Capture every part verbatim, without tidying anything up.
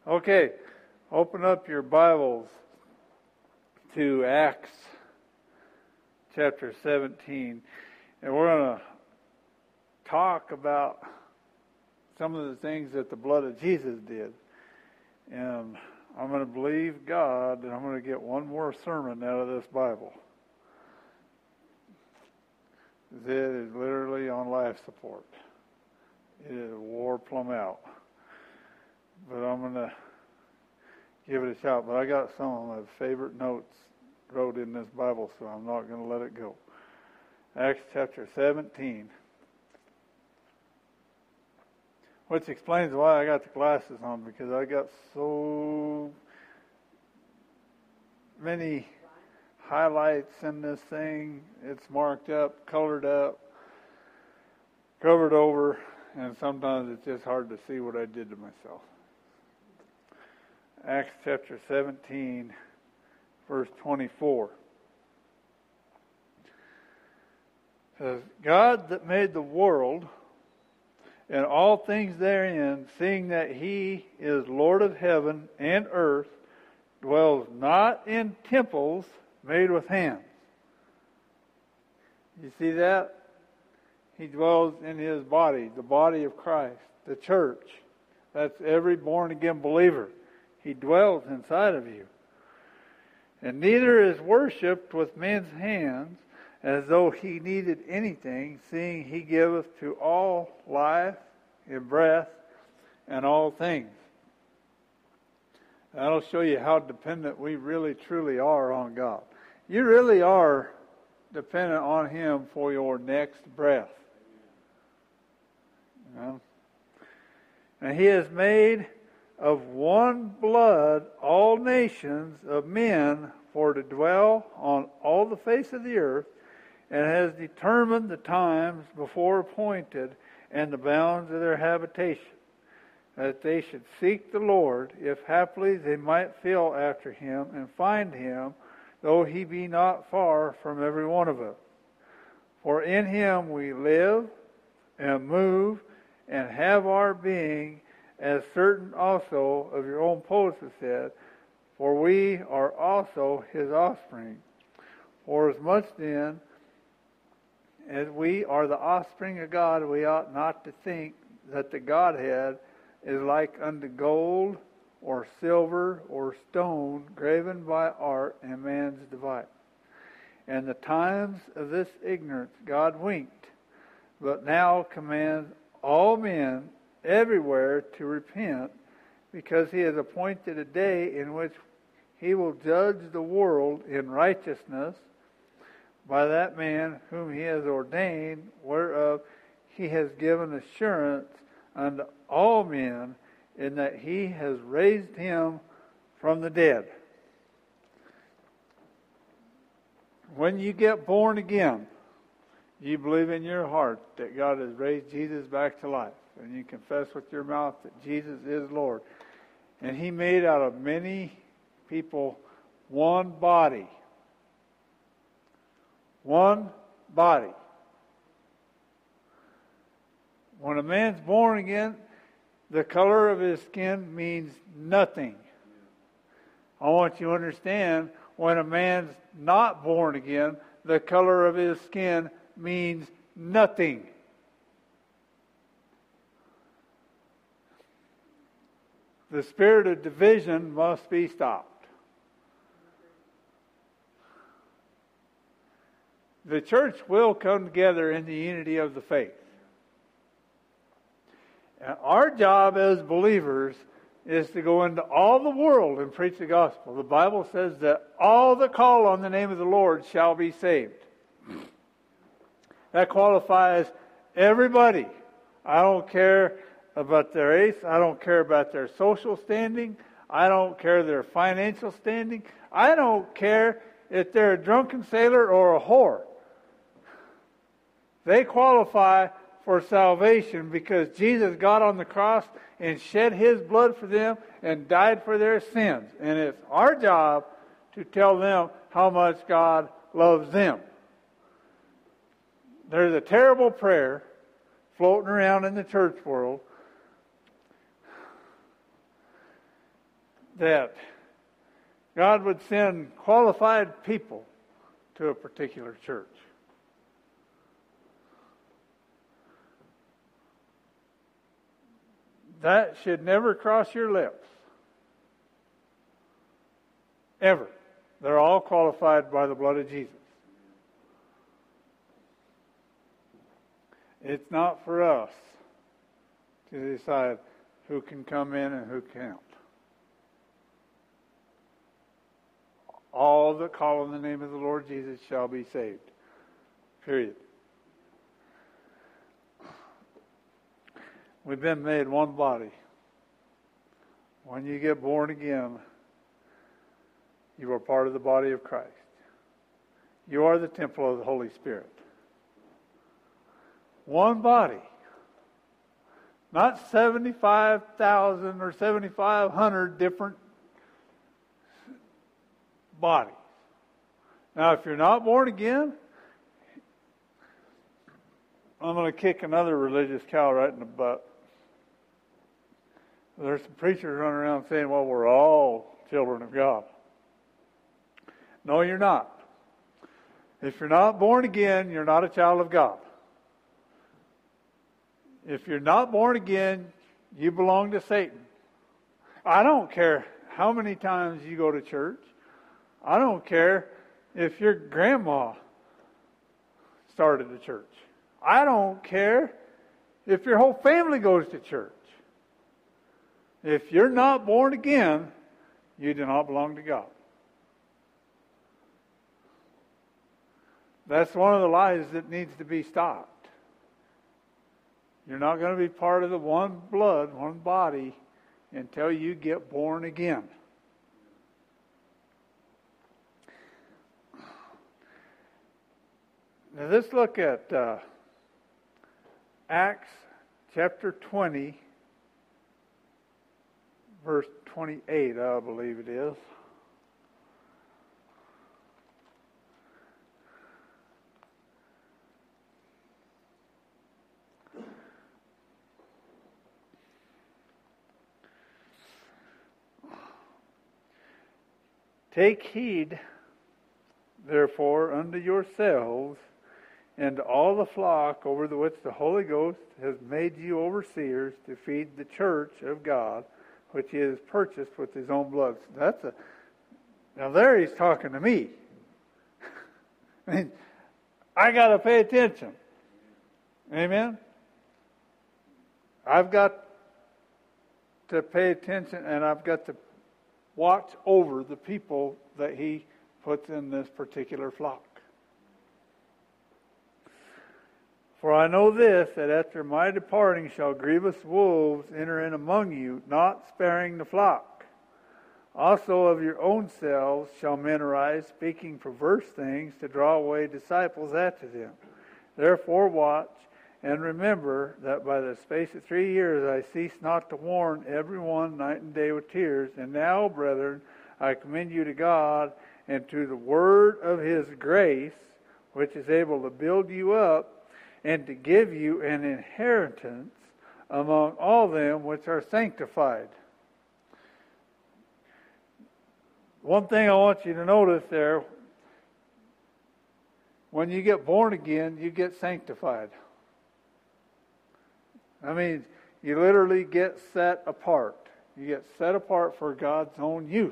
Okay, open up your Bibles to Acts chapter seventeen, and we're going to talk about some of the things that the blood of Jesus did. And I'm going to believe God that I'm going to get one more sermon out of this Bible. It is literally on life support. It is wore plumb out. But I'm going to give it a shot. But I got some of my favorite notes wrote in this Bible, so I'm not going to let it go. Acts chapter seventeen. Which explains why I got the glasses on, because I got so many highlights in this thing. It's marked up, colored up, covered over, and sometimes it's just hard to see what I did to myself. Acts chapter seventeen, verse twenty-four. Says, God that made the world and all things therein, seeing that he is Lord of heaven and earth, dwells not in temples made with hands. You see that? He dwells in his body, the body of Christ, the church. That's every born-again believer. He dwells inside of you. And neither is worshipped with men's hands, as though he needed anything, seeing he giveth to all life and breath and all things. That'll show you how dependent we really truly are on God. You really are dependent on him for your next breath. You know? And he has made of one blood all nations of men for to dwell on all the face of the earth, and has determined the times before appointed and the bounds of their habitation, that they should seek the Lord, if haply they might feel after him and find him, though he be not far from every one of us. For in him we live and move and have our being, as certain also of your own poets have said, for we are also his offspring. For as much then as we are the offspring of God, we ought not to think that the Godhead is like unto gold or silver or stone graven by art and man's device. And the times of this ignorance God winked, but now commands all men everywhere to repent, because he has appointed a day in which he will judge the world in righteousness by that man whom he has ordained, whereof he has given assurance unto all men, in that he has raised him from the dead. When you get born again, you believe in your heart that God has raised Jesus back to life, and you confess with your mouth that Jesus is Lord. And he made out of many people one body. One body. When a man's born again, the color of his skin means nothing. I want you to understand, when a man's not born again, the color of his skin means nothing. The spirit of division must be stopped. The church will come together in the unity of the faith. And our job as believers is to go into all the world and preach the gospel. The Bible says that all that call on the name of the Lord shall be saved. That qualifies everybody. I don't care about their race. I don't care about their social standing. I don't care their financial standing. I don't care if they're a drunken sailor or a whore. They qualify for salvation because Jesus got on the cross and shed his blood for them and died for their sins. And it's our job to tell them how much God loves them. There's a terrible prayer floating around in the church world that God would send qualified people to a particular church. That should never cross your lips. Ever. They're all qualified by the blood of Jesus. It's not for us to decide who can come in and who can't. All that call on the name of the Lord Jesus shall be saved. Period. We've been made one body. When you get born again, you are part of the body of Christ. You are the temple of the Holy Spirit. One body. Not seventy-five thousand or seventy-five hundred different bodies. Now, if you're not born again, I'm going to kick another religious cow right in the butt. There's some preachers running around saying, well, we're all children of God. No, you're not. If you're not born again, you're not a child of God. If you're not born again, you belong to Satan. I don't care how many times you go to church. I don't care if your grandma started a church. I don't care if your whole family goes to church. If you're not born again, you do not belong to God. That's one of the lies that needs to be stopped. You're not going to be part of the one blood, one body, until you get born again. Now let's look at uh, Acts chapter twenty, verse twenty-eight, I believe it is. Take heed, therefore, unto yourselves and all the flock over the which the Holy Ghost has made you overseers to feed the church of God, which he has purchased with his own blood. So that's a now there he's talking to me. I mean, I got to pay attention. Amen? I've got to pay attention, and I've got to watch over the people that he puts in this particular flock. For I know this, that after my departing shall grievous wolves enter in among you, not sparing the flock. Also of your own selves shall men arise, speaking perverse things, to draw away disciples after them. Therefore watch, and remember that by the space of three years I cease not to warn every one night and day with tears. And now, brethren, I commend you to God and to the word of his grace, which is able to build you up and to give you an inheritance among all them which are sanctified. One thing I want you to notice there, when you get born again, you get sanctified. I mean, you literally get set apart. You get set apart for God's own use.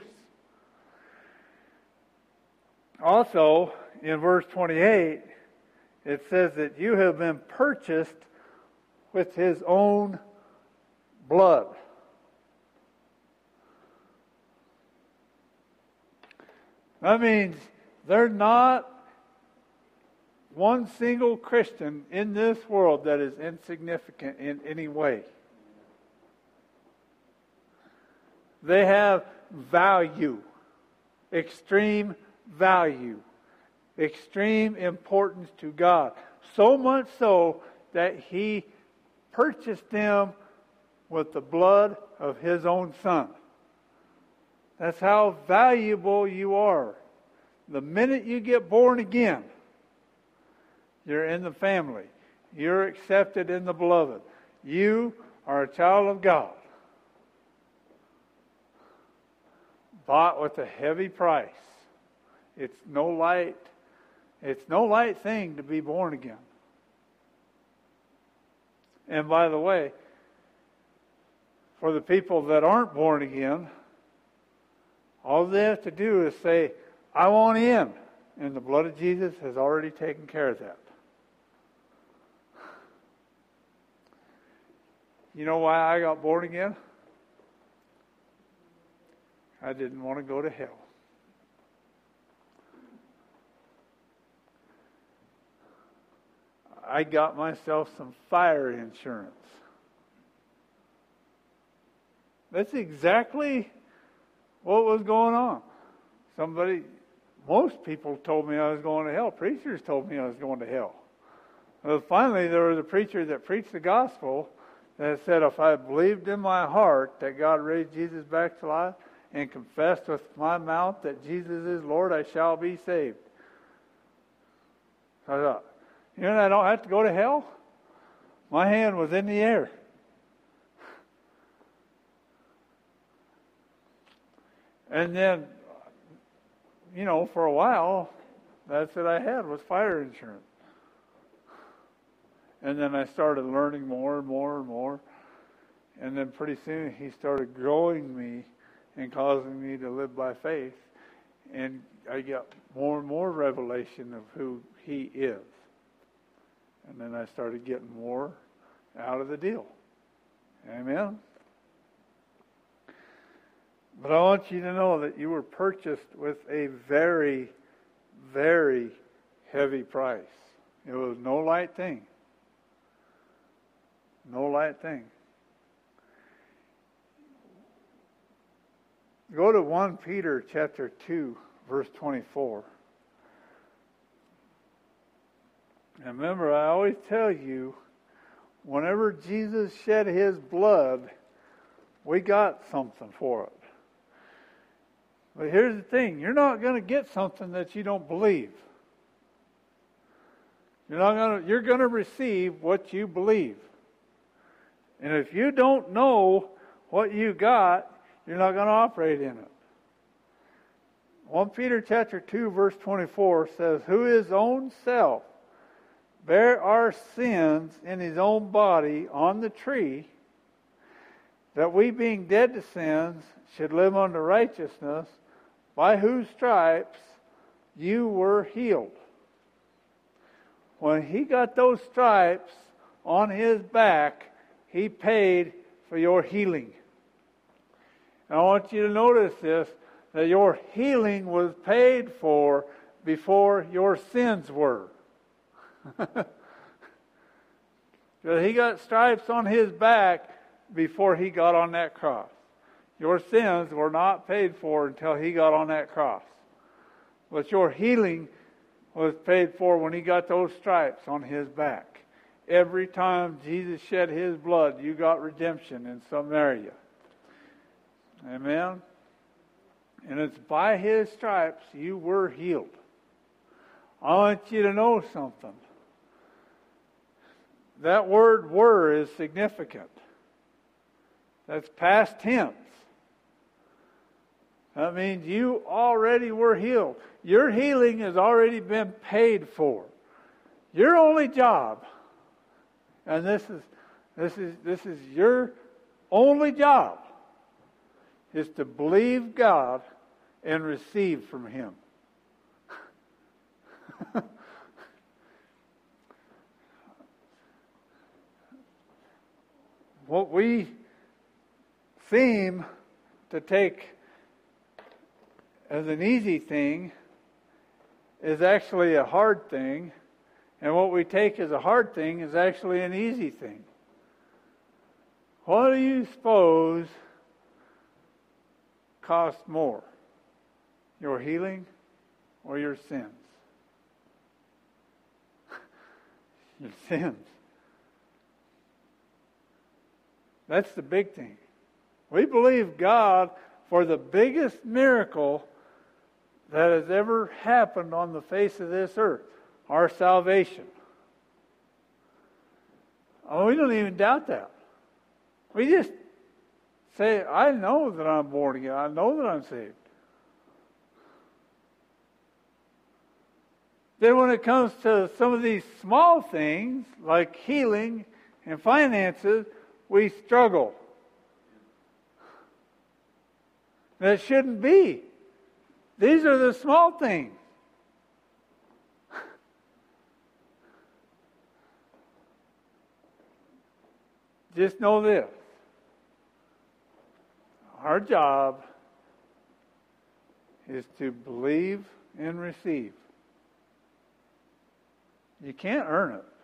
Also, in verse twenty-eight, it says that you have been purchased with his own blood. That means there's not one single Christian in this world that is insignificant in any way. They have value, extreme value, extreme importance to God. So much so that he purchased them with the blood of his own Son. That's how valuable you are. The minute you get born again, you're in the family. You're accepted in the beloved. You are a child of God. bought with a heavy price. It's no light, it's no light thing to be born again. And by the way, for the people that aren't born again, all they have to do is say, I want in. And the blood of Jesus has already taken care of that. You know why I got born again? I didn't want to go to hell. I got myself some fire insurance. That's exactly what was going on. Somebody, most people told me I was going to hell. Preachers told me I was going to hell. Well, finally, there was a preacher that preached the gospel that said, if I believed in my heart that God raised Jesus back to life and confessed with my mouth that Jesus is Lord, I shall be saved. I thought, you know, I don't have to go to hell. My hand was in the air. And then, you know, for a while, that's what I had was fire insurance. And then I started learning more and more and more. And then pretty soon he started growing me and causing me to live by faith. And I got more and more revelation of who he is. And then I started getting more out of the deal. Amen? But I want you to know that you were purchased with a very, very heavy price. It was no light thing. No light thing. Go to First Peter chapter two, verse twenty-four. And remember, I always tell you, whenever Jesus shed his blood, we got something for it. But here's the thing, you're not going to get something that you don't believe. You're not going to, you're going to receive what you believe. And if you don't know what you got, you're not going to operate in it. First Peter chapter two, verse twenty-four says, who his own self bare our sins in his own body on the tree, that we being dead to sins should live unto righteousness, by whose stripes you were healed. When he got those stripes on his back, he paid for your healing. And I want you to notice this, that your healing was paid for before your sins were. He got stripes on his back before he got on that cross. Your sins were not paid for until he got on that cross. But your healing was paid for when he got those stripes on his back. Every time Jesus shed his blood, you got redemption in some area. Amen? And it's by his stripes you were healed. I want you to know something. That word were is significant. That's past tense. That means you already were healed. Your healing has already been paid for. Your only job, and this is this is this is your only job, is to believe God and receive from him. What we seem to take as an easy thing is actually a hard thing, and what we take as a hard thing is actually an easy thing. What do you suppose costs more? Your healing or your sins? Your sins. That's the big thing. We believe God for the biggest miracle that has ever happened on the face of this earth, our salvation. Oh, we don't even doubt that. We just say, I know that I'm born again. I know that I'm saved. then when it comes to some of these small things, like healing and finances, we struggle. That shouldn't be. These are the small things. Just know this. Our job is to believe and receive. You can't earn it.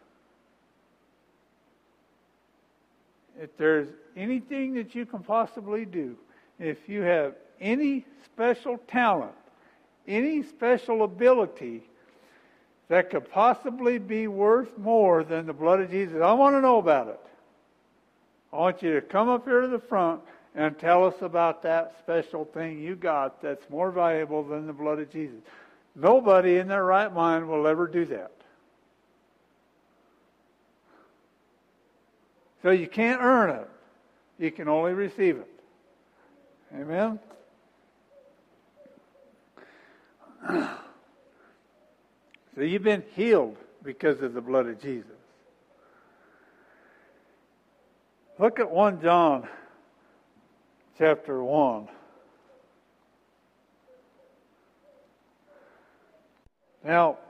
If there's anything that you can possibly do, if you have any special talent, any special ability that could possibly be worth more than the blood of Jesus, I want to know about it. I want you to come up here to the front and tell us about that special thing you got that's more valuable than the blood of Jesus. Nobody in their right mind will ever do that. So you can't earn it. You can only receive it. Amen? So you've been healed because of the blood of Jesus. Look at First John chapter one. Now,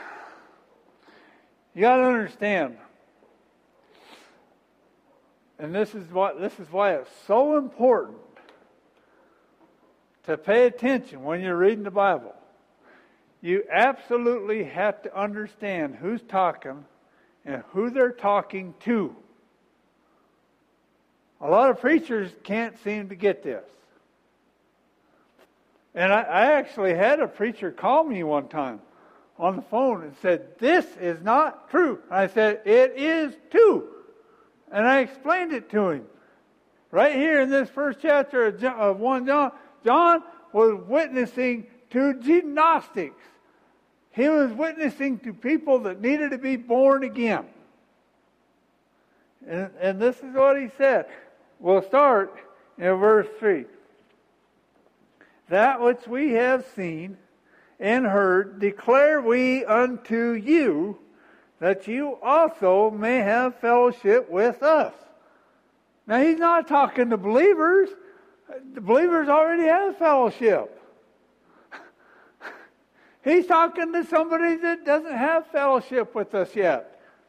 you got to understand, and this is what this is why it's so important to pay attention when you're reading the Bible. You absolutely have to understand who's talking and who they're talking to. A lot of preachers can't seem to get this. And I, I actually had a preacher call me one time on the phone and said, "This is not true." I said, "It is too." And I explained it to him. Right here in this first chapter of, John, of First John, John was witnessing to gnostics. He was witnessing to people that needed to be born again. And, and this is what he said. We'll start in verse three. That which we have seen and heard declare we unto you, that you also may have fellowship with us. Now he's not talking to believers. The believers already have fellowship. He's talking to somebody that doesn't have fellowship with us yet.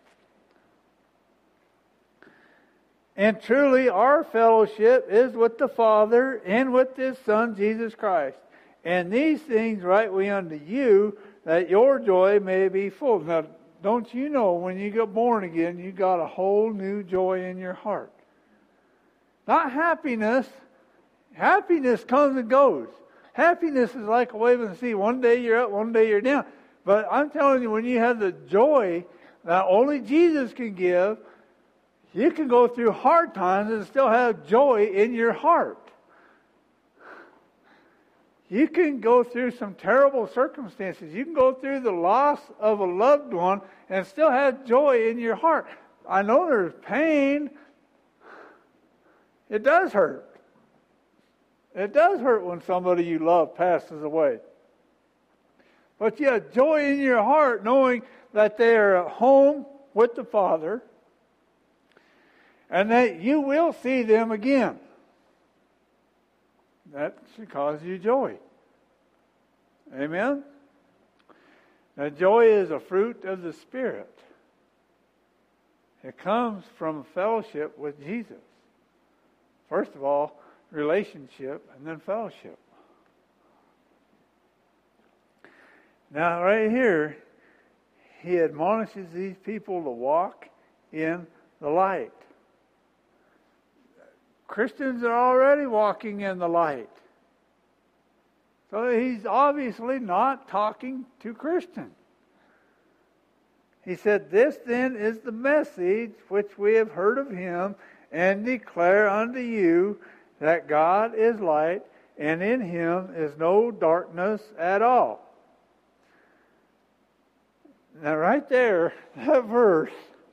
And truly our fellowship is with the Father and with His Son, Jesus Christ. And these things write we unto you, that your joy may be full. Now, don't you know when you get born again, you got a whole new joy in your heart. Not happiness. Happiness comes and goes. Happiness is like a wave in the sea. One day you're up, one day you're down. But I'm telling you, when you have the joy that only Jesus can give, you can go through hard times and still have joy in your heart. You can go through some terrible circumstances. You can go through the loss of a loved one and still have joy in your heart. I know there's pain. It does hurt. It does hurt when somebody you love passes away. But you have joy in your heart knowing that they are at home with the Father and that you will see them again. That should cause you joy. Amen? Now, joy is a fruit of the Spirit. It comes from fellowship with Jesus. First of all, relationship and then fellowship. Now, right here, he admonishes these people to walk in the light. Christians are already walking in the light. So he's obviously not talking to Christians. He said, "This then is the message which we have heard of him and declare unto you, that God is light, and in him is no darkness at all." Now right there, that verse,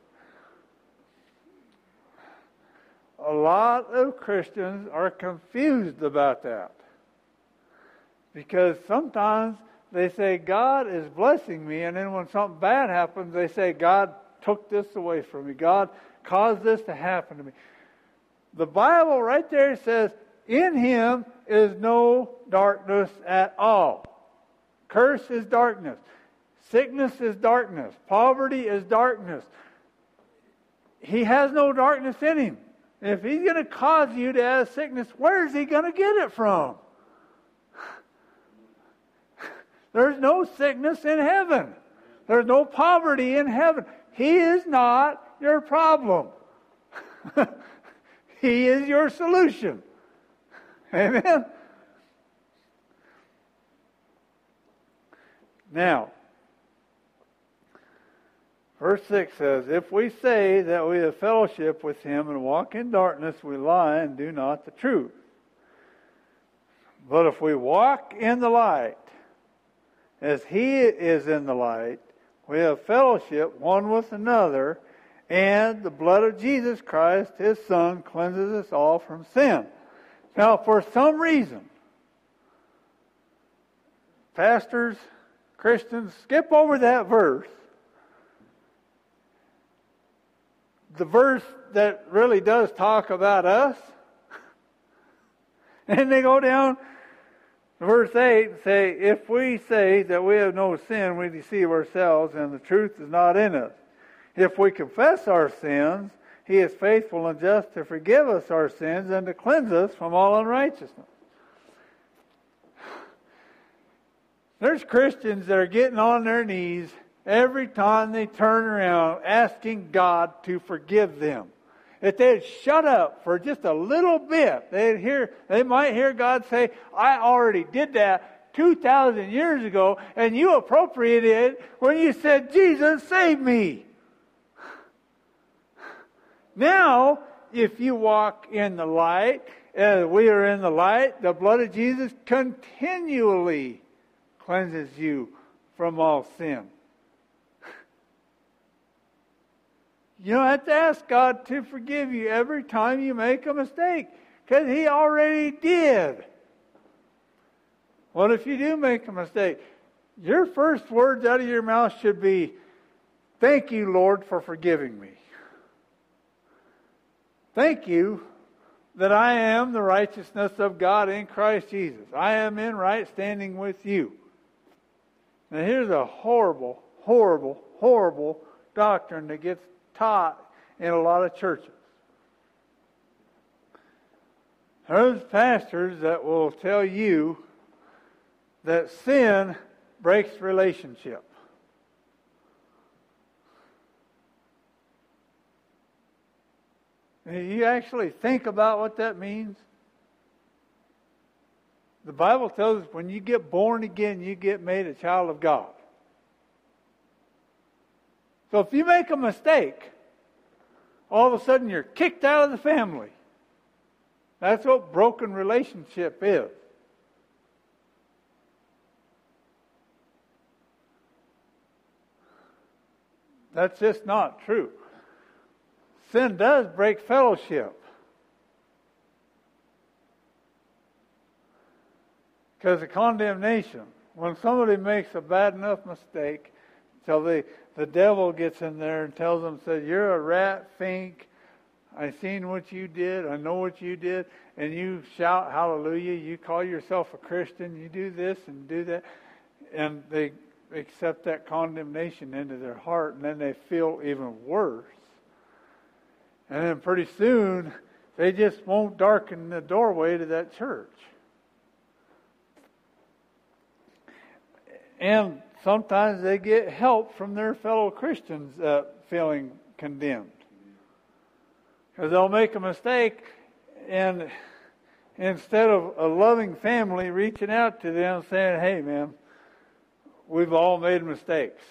a lot of Christians are confused about that. Because sometimes they say, God is blessing me, and then when something bad happens, they say, God took this away from me. God caused this to happen to me. The Bible right there says, in Him is no darkness at all. Curse is darkness. Sickness is darkness. Poverty is darkness. He has no darkness in Him. If He's going to cause you to have sickness, where is He going to get it from? There's no sickness in heaven. There's no poverty in heaven. He is not your problem. He is your solution. Amen? Now, verse six says, if we say that we have fellowship with Him and walk in darkness, we lie and do not the truth. But if we walk in the light, as He is in the light, we have fellowship one with another, and the blood of Jesus Christ, His Son, cleanses us all from sin. Now, for some reason, pastors, Christians, skip over that verse. The verse that really does talk about us. And they go down to verse eight and say, if we say that we have no sin, we deceive ourselves, and the truth is not in us. If we confess our sins, He is faithful and just to forgive us our sins and to cleanse us from all unrighteousness. There's Christians that are getting on their knees every time they turn around asking God to forgive them. If they'd shut up for just a little bit, they'd hear, they might hear God say, I already did that two thousand years ago, and you appropriated it when you said, Jesus, save me. Now, if you walk in the light, as we are in the light, the blood of Jesus continually cleanses you from all sin. You don't have to ask God to forgive you every time you make a mistake, because He already did. What if you do make a mistake? Your first words out of your mouth should be, thank you, Lord, for forgiving me. Thank you that I am the righteousness of God in Christ Jesus. I am in right standing with you. Now here's a horrible, horrible, horrible doctrine that gets taught in a lot of churches. There's pastors that will tell you that sin breaks relationship. You actually think about what that means? The Bible tells us when you get born again, you get made a child of God. So if you make a mistake, all of a sudden you're kicked out of the family. That's what broken relationship is. That's just not true. Sin does break fellowship. Because of condemnation. When somebody makes a bad enough mistake, till the, the devil gets in there and tells them, says, you're a rat, fink, I seen what you did, I know what you did, and you shout hallelujah, you call yourself a Christian, you do this and do that, and they accept that condemnation into their heart, and then they feel even worse. And then pretty soon, they just won't darken the doorway to that church. And sometimes they get help from their fellow Christians uh, feeling condemned. Because they'll make a mistake, and instead of a loving family reaching out to them saying, hey man, we've all made mistakes.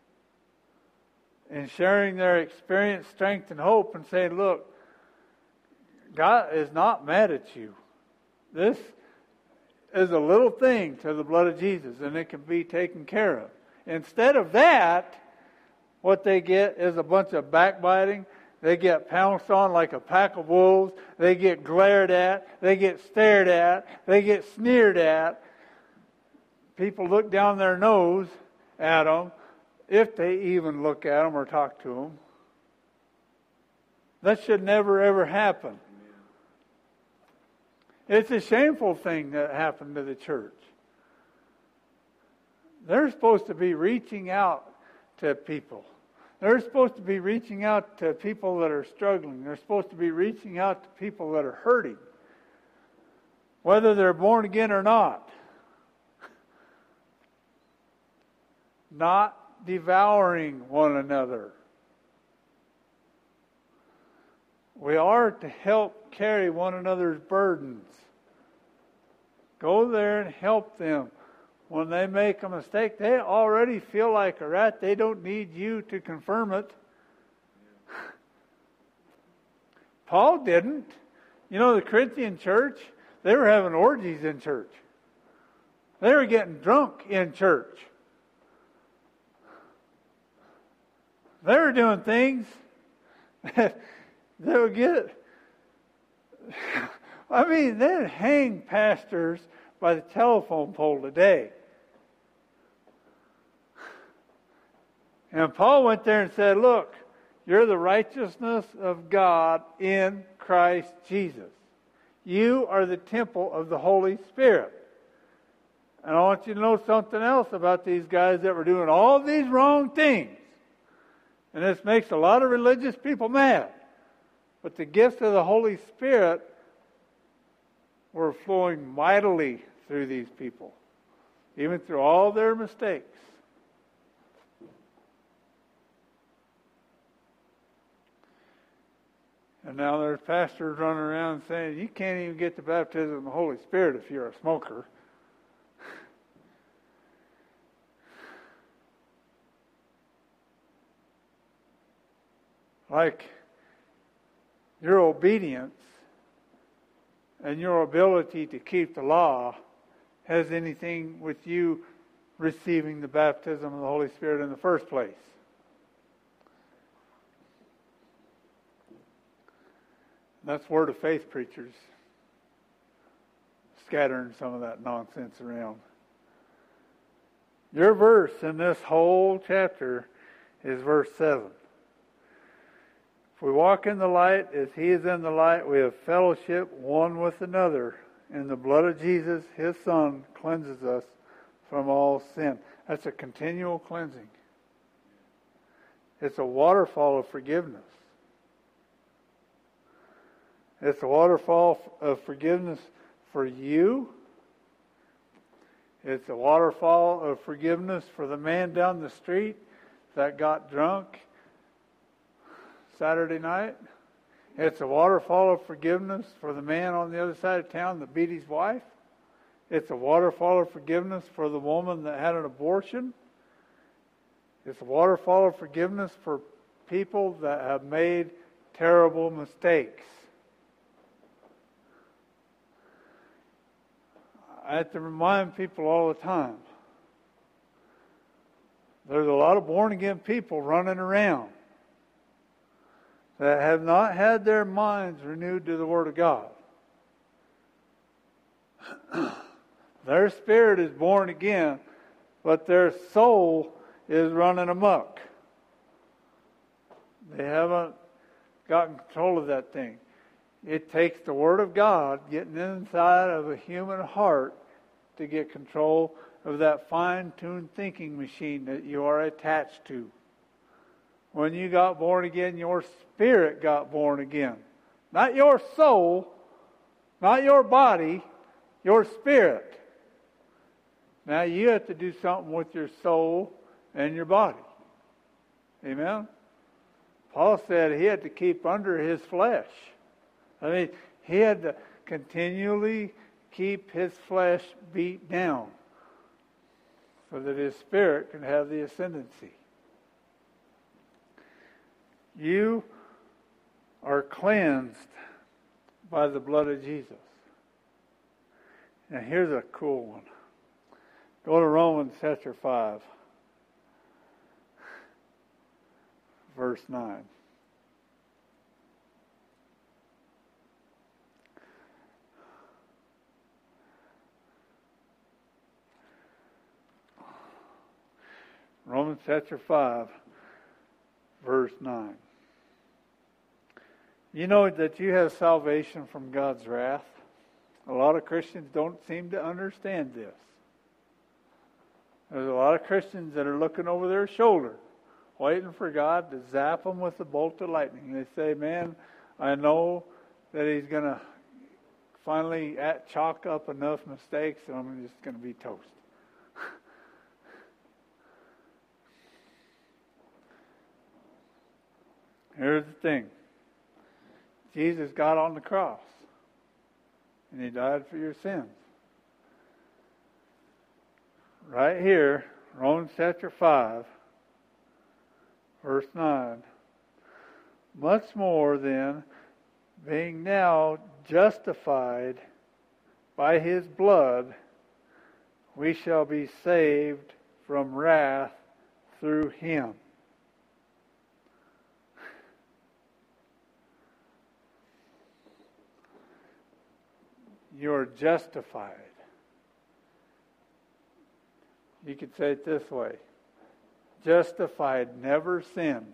And sharing their experience, strength, and hope and saying, look, God is not mad at you. This is a little thing to the blood of Jesus, and it can be taken care of. Instead of that, what they get is a bunch of backbiting. They get pounced on like a pack of wolves. They get glared at. They get stared at. They get sneered at. people look down their nose at them, if they even look at them or talk to them. That should never, ever happen. It's a shameful thing that happened to the church. They're supposed to be reaching out to people. They're supposed to be reaching out to people that are struggling. They're supposed to be reaching out to people that are hurting, whether they're born again or not. Not devouring one another. We are to help carry one another's burdens. Go there and help them. When they make a mistake, they already feel like a rat. They don't need you to confirm it. Paul didn't. You know, the Corinthian church, they were having orgies in church. They were getting drunk in church. They were doing things that they would get. I mean, they'd hang pastors by the telephone pole today. And Paul went there and said, look, you're the righteousness of God in Christ Jesus. You are the temple of the Holy Spirit. And I want you to know something else about these guys that were doing all these wrong things. And this makes a lot of religious people mad. But the gifts of the Holy Spirit were flowing mightily through these people, even through all their mistakes. And now there's pastors running around saying, you can't even get the baptism of the Holy Spirit if you're a smoker. Like your obedience and your ability to keep the law has anything with you receiving the baptism of the Holy Spirit in the first place. That's word of faith preachers scattering some of that nonsense around. Your verse in this whole chapter is verse seven. If we walk in the light as He is in the light, we have fellowship one with another. And the blood of Jesus, His Son, cleanses us from all sin. That's a continual cleansing. It's a waterfall of forgiveness. It's a waterfall of forgiveness for you. It's a waterfall of forgiveness for the man down the street that got drunk Saturday night. It's a waterfall of forgiveness for the man on the other side of town that beat his wife. It's a waterfall of forgiveness for the woman that had an abortion. It's a waterfall of forgiveness for people that have made terrible mistakes. I have to remind people all the time. There's a lot of born-again people running around that have not had their minds renewed to the Word of God. Their spirit is born again, but their soul is running amok. They haven't gotten control of that thing. It takes the Word of God getting inside of a human heart to get control of that fine-tuned thinking machine that you are attached to. When you got born again, your spirit got born again. Not your soul, not your body, your spirit. Now you have to do something with your soul and your body. Amen? Paul said he had to keep under his flesh. I mean, he had to continually keep his flesh beat down so that his spirit can have the ascendancy. You are cleansed by the blood of Jesus. Now here's a cool one. Go to Romans chapter five, verse nine. Romans chapter five, verse nine. You know that you have salvation from God's wrath. A lot of Christians don't seem to understand this. There's a lot of Christians that are looking over their shoulder, waiting for God to zap them with a bolt of lightning. They say, man, I know that He's going to finally at, chalk up enough mistakes and I'm just going to be toast. Here's the thing. Jesus got on the cross and He died for your sins. Right here, Romans chapter five, verse nine. Much more then, being now justified by His blood, we shall be saved from wrath through Him. You're justified. You could say it this way. Justified, never sinned.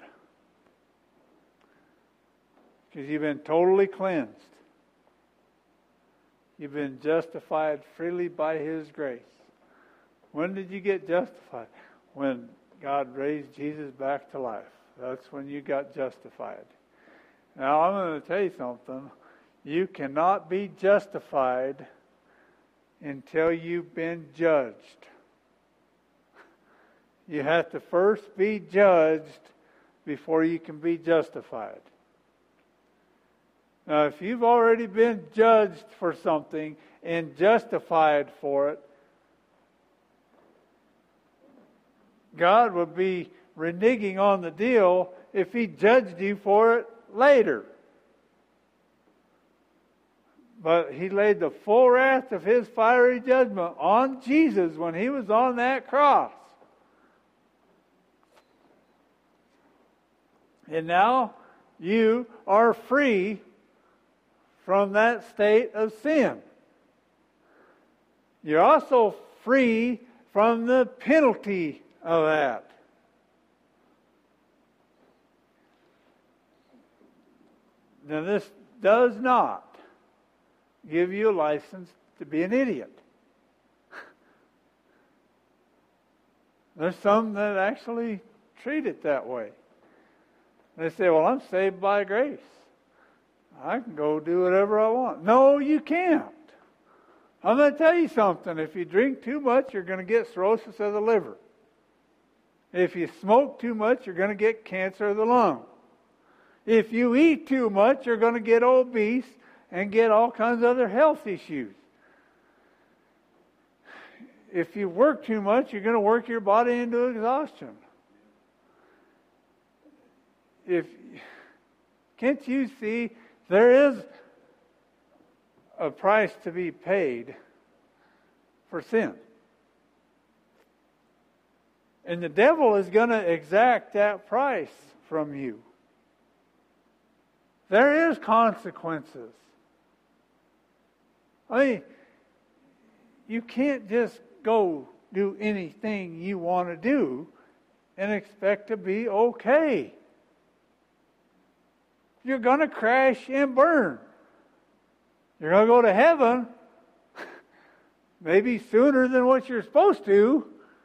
Because you've been totally cleansed. You've been justified freely by His grace. When did you get justified? When God raised Jesus back to life. That's when you got justified. Now I'm going to tell you something. You cannot be justified until you've been judged. You have to first be judged before you can be justified. Now, if you've already been judged for something and justified for it, God would be reneging on the deal if He judged you for it later. But He laid the full wrath of His fiery judgment on Jesus when He was on that cross. And now you are free from that state of sin. You're also free from the penalty of that. Now this does not give you a license to be an idiot. There's some that actually treat it that way. They say, well, I'm saved by grace. I can go do whatever I want. No, you can't. I'm going to tell you something. If you drink too much, you're going to get cirrhosis of the liver. If you smoke too much, you're going to get cancer of the lung. If you eat too much, you're going to get obese and get all kinds of other health issues. If you work too much, you're going to work your body into exhaustion. If can't you see there is a price to be paid for sin? And the devil is going to exact that price from you. There is consequences. I mean, you can't just go do anything you want to do and expect to be okay. You're going to crash and burn. You're going to go to heaven maybe sooner than what you're supposed to.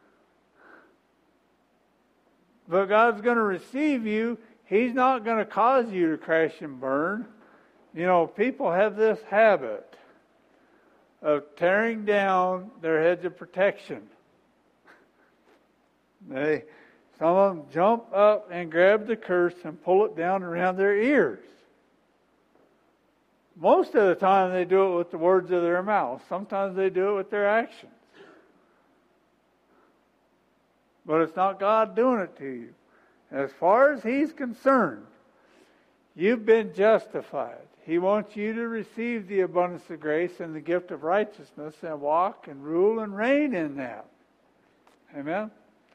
But God's going to receive you. He's not going to cause you to crash and burn. You know, people have this habit of tearing down their hedge of protection. They... Some of them jump up and grab the curse and pull it down around their ears. Most of the time they do it with the words of their mouth. Sometimes they do it with their actions. But it's not God doing it to you. As far as He's concerned, you've been justified. He wants you to receive the abundance of grace and the gift of righteousness and walk and rule and reign in that. Amen?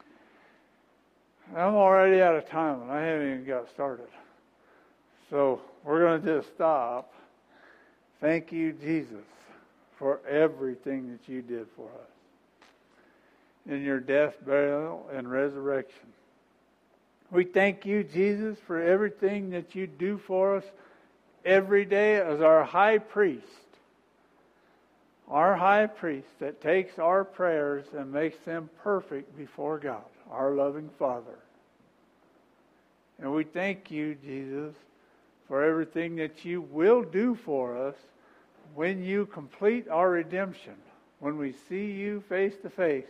I'm already out of time and I haven't even got started. So we're going to just stop. Thank you, Jesus, for everything that you did for us. in your death, burial, and resurrection. We thank you, Jesus, for everything that you do for us every day as our high priest. Our high priest that takes our prayers and makes them perfect before God, our loving Father. And we thank you, Jesus, for everything that you will do for us when you complete our redemption, when we see you face to face,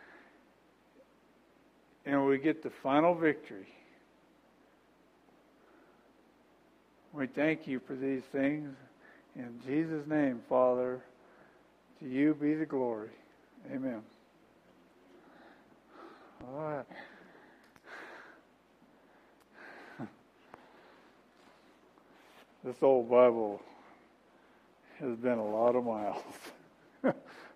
and we get the final victory. We thank you for these things. In Jesus' name, Father, to you be the glory. Amen. All right. This old Bible has been a lot of miles.